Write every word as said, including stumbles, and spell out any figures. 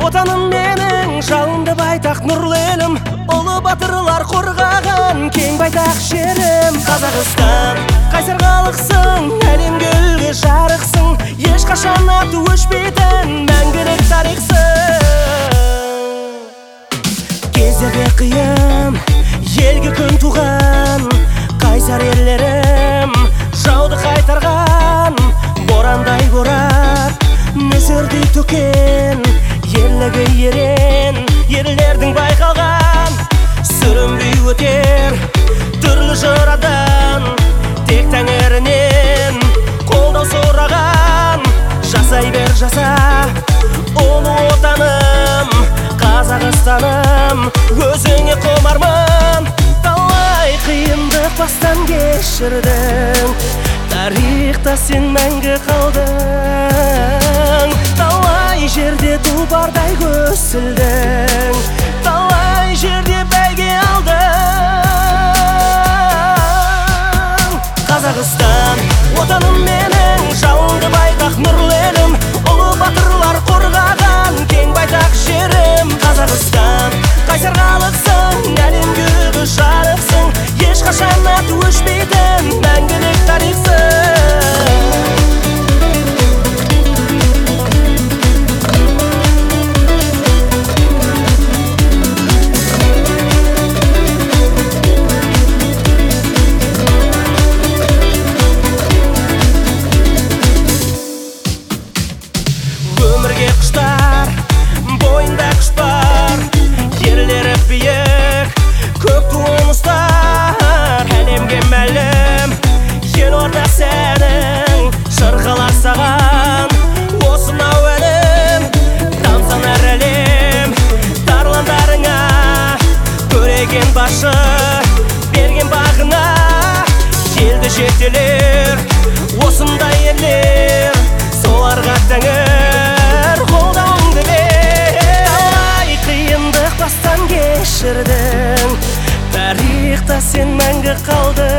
отаным менің, жалынды байтақ нұрлы елім, ұлы батырлар қорғаған кең байтақ жерім. Қазақстан, қайсар халықсың, әлемге үлгі жарықсың, ешқашан аты өшпейтін мәңгілік тарихсың. Кездерде қиын, елге күн туған, қайсар ерлерім жауды қайтарған. Борандай борап, нөсердей төкен, ерлігі ерен, ерлердің байқалған. Сүрінбей өтер түрлі жырадан, тек тәңірінен қолдау сұраған. Жасай бер жаса, ұлы отаным, Қазақстаным, өзіңе құмармын. Талай қиындық бастан кешірдің, тарихта сен мәңгі қалдың. Талай жерде тұлпардай көсілдің, талай жерде бәйге алдың. Қазақстан, отаным менің, жалынды байтақ нұрлы елім, ұлы батырлар қорғаған кең байтақ жерім. Қазақстан, қайсар халықсың, әлемге үлгі жарықсың, ешқашан аты өшпейтін мәңгілік тарихсың. Өмірге құштар, бойында күш бар, ерлері биік, көк туын ұстар. Әлемге мәлім, елорда сенің, шырқалар саған осынау әлем. Тамсанар әлем тарландарыңа, көреген басшы берген бағына. Елді шектелер осындай ерлер, соларға тәңір қолдауыңды бер. Талай қиындық бастан кешірдің, тарихта сен мәңгі қалдың.